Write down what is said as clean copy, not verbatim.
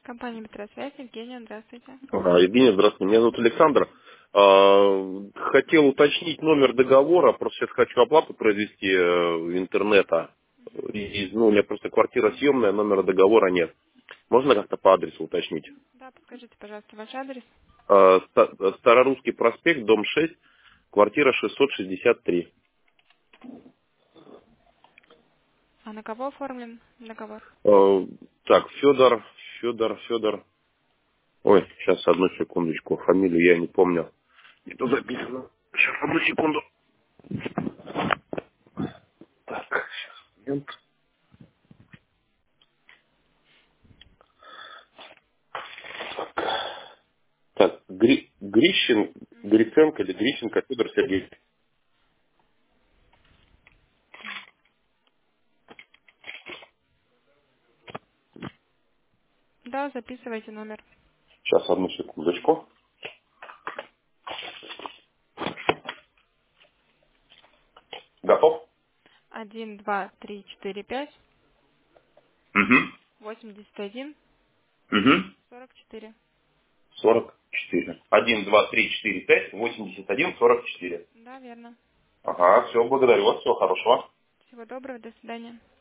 Компания «Метросвязь», Евгения, здравствуйте. Евгений, здравствуйте. Меня зовут Александр. Хотел уточнить номер договора. Просто сейчас хочу оплату произвести интернета. У меня просто квартира съемная, номера договора нет. Можно как-то по адресу уточнить? Да, подскажите, пожалуйста, ваш адрес. Старорусский проспект, дом 6, квартира 663. А на кого оформлен договор? Так, Федор. Ой, сейчас одну секундочку. Фамилию я не помню. Не то записано. Сейчас, одну секунду. Так, сейчас, момент. Так, Гриценко или Грищенко Федор Сергеевич. Да, записывайте номер. Сейчас, одну секундочку. Готов? 1, 2, 3, 4, 5, Угу. 81, Угу. 44. 44. 1, 2, 3, 4, 5, 81, 44. Да, верно. Ага, все, благодарю вас, всего хорошего. Всего доброго, до свидания.